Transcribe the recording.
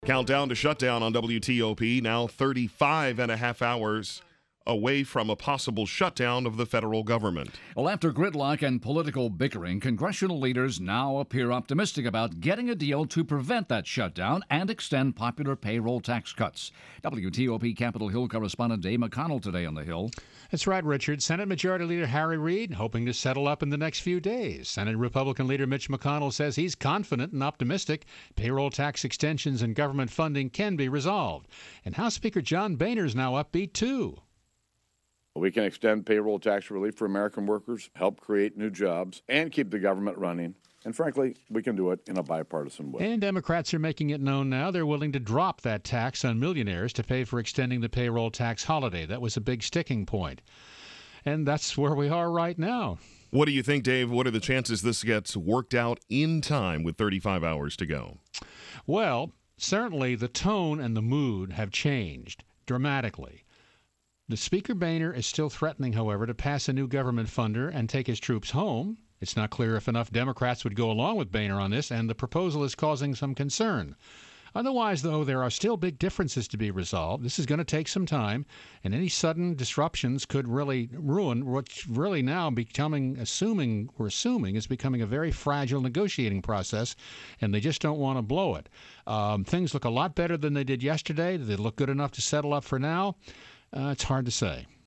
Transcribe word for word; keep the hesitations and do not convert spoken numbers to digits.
Countdown to shutdown on W T O P, now thirty-five and a half hours away from a possible shutdown of the federal government. Well, after gridlock and political bickering, congressional leaders now appear optimistic about getting a deal to prevent that shutdown and extend popular payroll tax cuts. W T O P Capitol Hill correspondent Dave McConnell today on the Hill. That's right, Richard. Senate Majority Leader Harry Reid hoping to settle up in the next few days. Senate Republican Leader Mitch McConnell says he's confident and optimistic payroll tax extensions and government funding can be resolved. And House Speaker John Boehner's now upbeat, too. We can extend payroll tax relief for American workers, help create new jobs, and keep the government running. And frankly, we can do it in a bipartisan way. And Democrats are making it known now they're willing to drop that tax on millionaires to pay for extending the payroll tax holiday. That was a big sticking point. And that's where we are right now. What do you think, Dave? What are the chances this gets worked out in time with thirty-five hours to go? Well, certainly the tone and the mood have changed dramatically. The Speaker Boehner is still threatening, however, to pass a new government funder and take his troops home. It's not clear if enough Democrats would go along with Boehner on this, and the proposal is causing some concern. Otherwise, though, there are still big differences to be resolved. This is going to take some time, and any sudden disruptions could really ruin what's really now becoming, assuming, we're assuming, is becoming a very fragile negotiating process, and they just don't want to blow it. Um, things look a lot better than they did yesterday. They look good enough to settle up for now. Uh, it's hard to say.